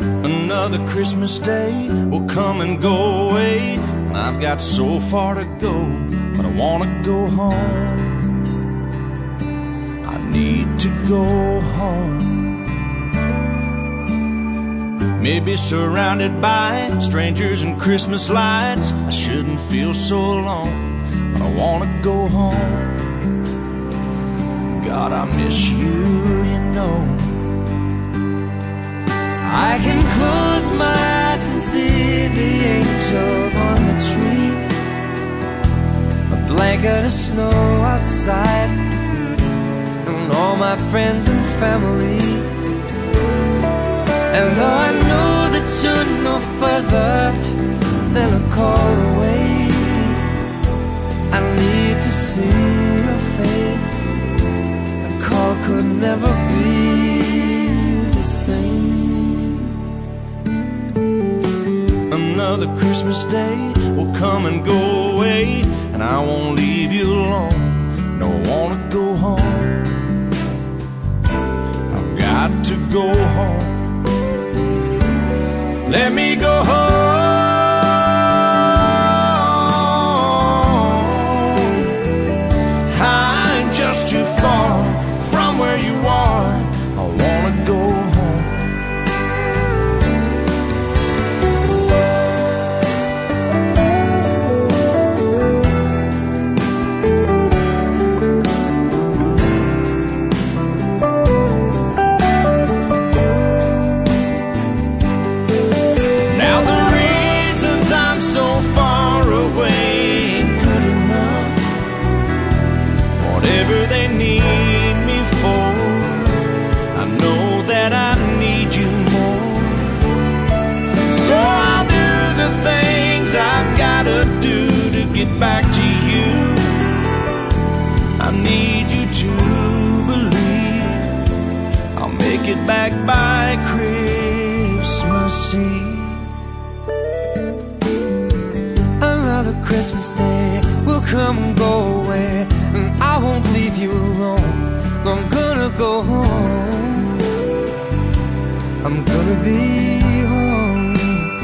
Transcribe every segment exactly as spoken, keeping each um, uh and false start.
Another Christmas day will come and go away, and I've got so far to go, but I wanna go home. I need to go home. Maybe surrounded by strangers and Christmas lights, I shouldn't feel so alone, but I wanna go home. God, I miss you, you know. I can close my eyes and see the angel on the tree, a blanket of snow outside, and all my friends and family. And though I know that you're no further than a call away, I need to see your face. A call could never be the same. Another Christmas day will come and go away, and I won't leave you alone. No, I wanna go home. I've got to go home. Let me go home. I'm just too far from where you are. I wanna go home. Whatever they need me for, I know that I need you more. So I'll do the things I've gotta do to get back to you. I need you to believe I'll make it back by Christmas Eve. Another Christmas day will come and go away, and I won't leave you alone. I'm gonna go home. I'm gonna be home.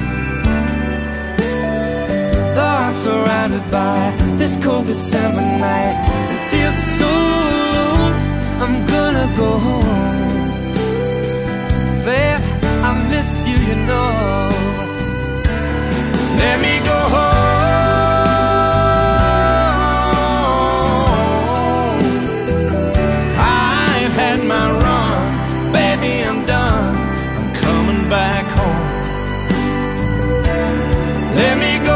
Though I'm surrounded by this cold December night, it feels so alone. I'm gonna go home. Babe, I miss you, you know. Let me go home. Back home. Let me go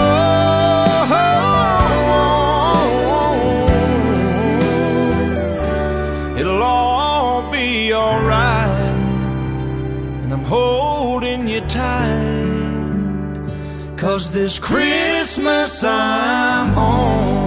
home. It'll all be alright, and I'm holding you tight, 'cause this Christmas I'm home.